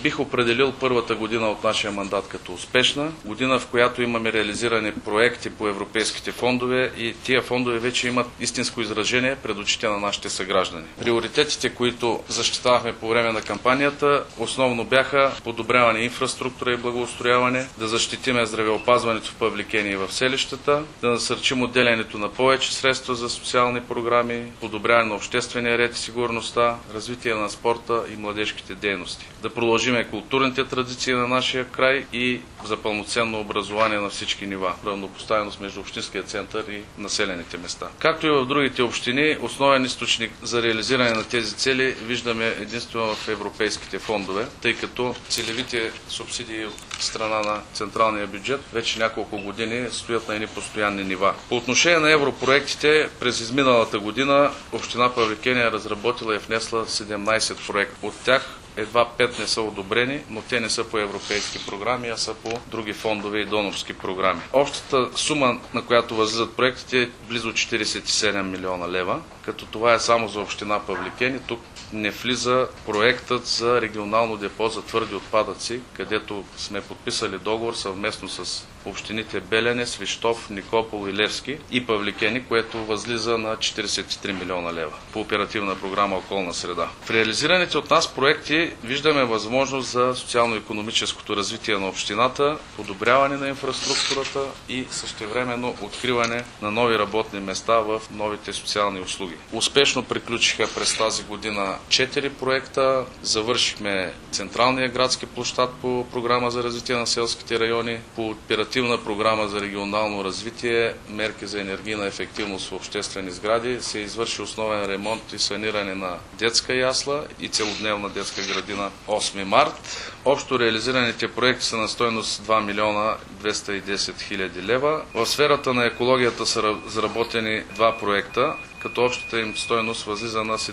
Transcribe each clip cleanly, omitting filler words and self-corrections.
Бих определил първата година от нашия мандат като успешна, година, в която имаме реализирани проекти по европейските фондове и тия фондове вече имат истинско изражение пред очите на нашите съграждани. Приоритетите, които защитавахме по време на кампанията, основно бяха подобряване инфраструктура и благоустрояване, да защитиме здравеопазването в Павликени и в селищата, да насърчим отделянето на повече средства за социални програми, подобряване на обществения ред и сигурността, развитие на спорта и младежките дейности. Да продължиме културните традиции на нашия край и за пълноценно образование на всички нива, равнопоставеност между общинския център и населените места. Както и в другите общини, основен източник за реализиране на тези цели виждаме единствено в европейските фондове, тъй като целевите субсидии от страна на централния бюджет вече няколко години стоят на едни постоянни нива. По отношение на европроектите, през изминалата година община Павликени е разработила и внесла 17 проекта. От тях едва 5 не са одобрени, но те не са по европейски програми, а са по други фондове и донорски програми. Общата сума, на която възлизат проектите, е близо 47 милиона лева, като това е само за община Павликени. Тук не влиза проектът за регионално депо за твърди отпадъци, където сме подписали договор съвместно с общините Белене, Свищов, Никопол и Левски и Павликени, което възлиза на 43 милиона лева по оперативна програма Околна среда. В реализираните от нас проекти виждаме възможност за социално-икономическото развитие на общината, подобряване на инфраструктурата и същевременно откриване на нови работни места в новите социални услуги. Успешно приключиха през тази година 4 проекта, завършихме Централния градски площад по програма за развитие на селските райони, по оперативна програма за регионално развитие, мерки за енергийна ефективност в обществени сгради, се извърши основен ремонт и саниране на детска ясла и целодневна детска градина 8 март. Общо реализираните проекти са на стойност 2 милиона 210 хиляди лева. В сферата на екологията са разработени 2 проекта, като общата им стойност възлиза на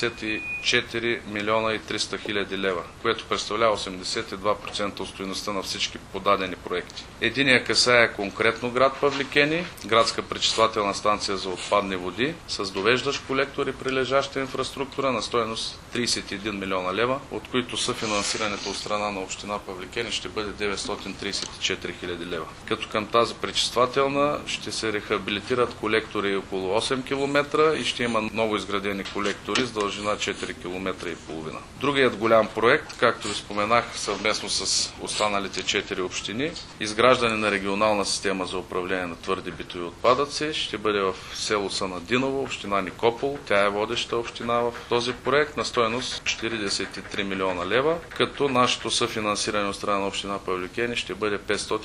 74 милиона и 300 хиляди лева, което представлява 82% от стойността на всички подадени проекти. Единия касае конкретно град Павликени, градска пречиствателна станция за отпадни води с довеждащ колектор и прилежаща инфраструктура на стойност 31 милиона лева, от които съфинансирането от страна на община Павликени ще бъде 934 хиляди лева. Като към тази пречиствателна ще се рехабилитират колектори около 8 км и ще има ново изградени колектори с дължина 4 км и половина. Другият голям проект, както ви споменах, съвместно с останалите 4 общини, изграждане на регионална система за управление на твърди битови отпадъци, ще бъде в село Санадиново, община Никопол. Тя е водеща община в този проект на стойност 43 милиона лева, като нашето съфинансиране от страна на община Павликени ще бъде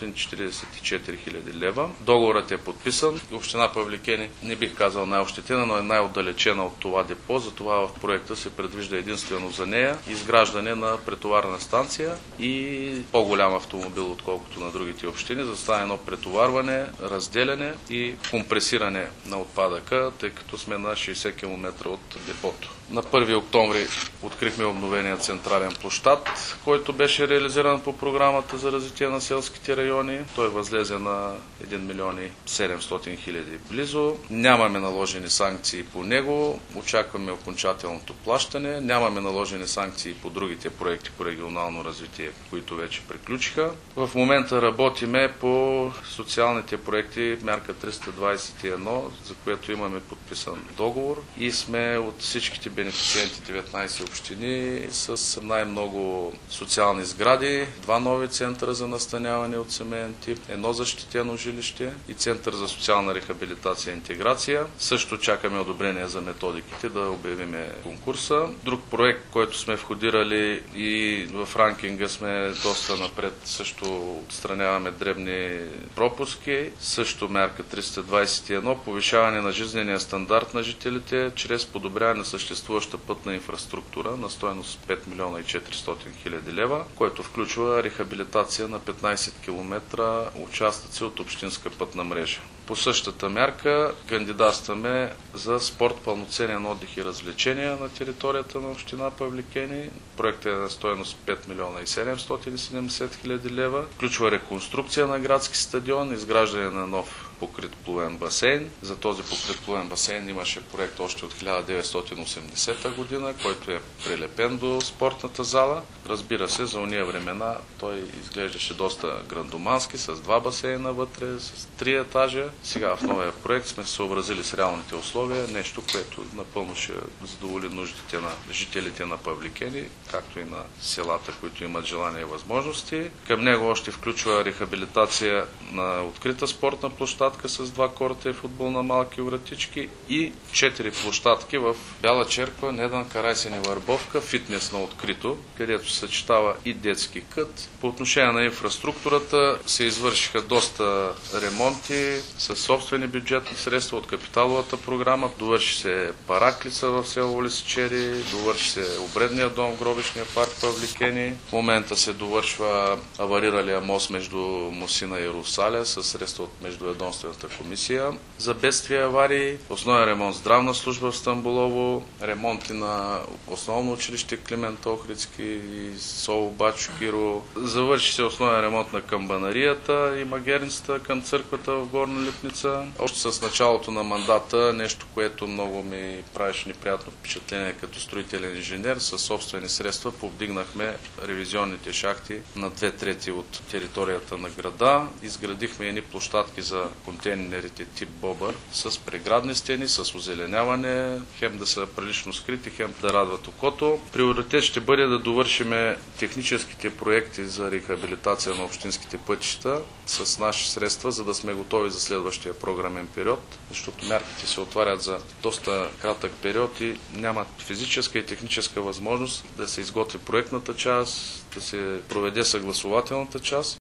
544 хиляди лева. Договорът е подписан. Община Павликени, не бих казал най-ощетена, но е най-отдалечена от това депо, затова в проекта се предвижда единствено за нея изграждане на претоварна станция и по-голям автомобил, отколкото на другите общини, за да стане едно претоварване, разделяне и компресиране на отпадъка, тъй като сме на 60 км от депото. На 1 октомври открихме обновения централен площад, който беше реализиран по програмата за развитие на селските райони. Той възлезе на 1 милион и 700 хиляди близо. Нямаме наложени санкции по него, очакваме окончателното плащане. Нямаме наложени санкции по другите проекти по регионално развитие, които вече приключиха. В момента работиме по социалните проекти мярка 321, за което имаме подписан договор и сме от всичките бенефициенти 19 общини с най-много социални сгради, 2 нови центъра за настаняване от семейен тип, 1 защитено жилище и център за социална рехабилитация и интеграция. Също чакаме одобрение за методиките да обявиме конкурса. Друг проект, който сме входирали и в ранкинга сме доста напред, също отстраняваме дребни пропуски. Също мярка 321, повишаване на жизнения стандарт на жителите чрез подобряване на съществуваща пътна инфраструктура на стойност 5 милиона и 400 хиляди лева, което включва рехабилитация на 15 км участъци от общинска пътна мрежа. По същата мярка кандидатстваме за спорт, пълноценен отдих и развлечения на територията на община Павликени. Проектът е на стойност 5 милиона и 770 хиляди лева. Включва реконструкция на градски стадион, изграждане на нов покрит плувен басейн. За този покрит плувен басейн имаше проект още от 1980 година, който е прилепен до спортната зала. Разбира се, за уния времена той изглеждаше доста грандомански, с 2 басейна вътре, с 3 етажа. Сега в новия проект сме се съобразили с реалните условия, нещо, което напълно ще задоволи нуждите на жителите на Павликени, както и на селата, които имат желание и възможности. Към него още включва рехабилитация на открита спортна площадка с 2 корта и футбол на малки вратички и 4 площадки в Бяла черква, Недан Карайсен и Върбовка, фитнес на открито, където се съчетава и детски кът. По отношение на инфраструктурата се извършиха доста ремонти с собствени бюджетни средства от капиталовата програма. Довърши се параклица в село Лисичери, довърши се обредния дом в гробищния парк Павликени. В момента се довършва авариралия мост между Мусина и Русаля с средства от Междуведомствената комисия за бедствия и аварии. Основен ремонт здравна служба в Стамболово, ремонти на основно училище Климент Охридски и СОУ Бачо Киро. Завърши се основен ремонт на камбанарията и магерницата към църквата в Горна Липница. Още с началото на мандата, нещо, което много ми правеше неприятно впечатление като строителен инженер, със собствени средства повдигнахме ревизионните шахти на 2/3 от територията на града. Изградихме едни площадки за контейнерите тип Бобър с преградни стени, с озеленяване, хем да са прилично скрити, хем да радват окото. Приоритет ще бъде да довършиме техническите проекти за рехабилитация на общинските пътища с наши средства, за да сме готови за следващия програмен период, защото мярките се отварят за доста кратък период и нямат физическа и техническа възможност да се изготви проектната част, да се проведе съгласувателната част.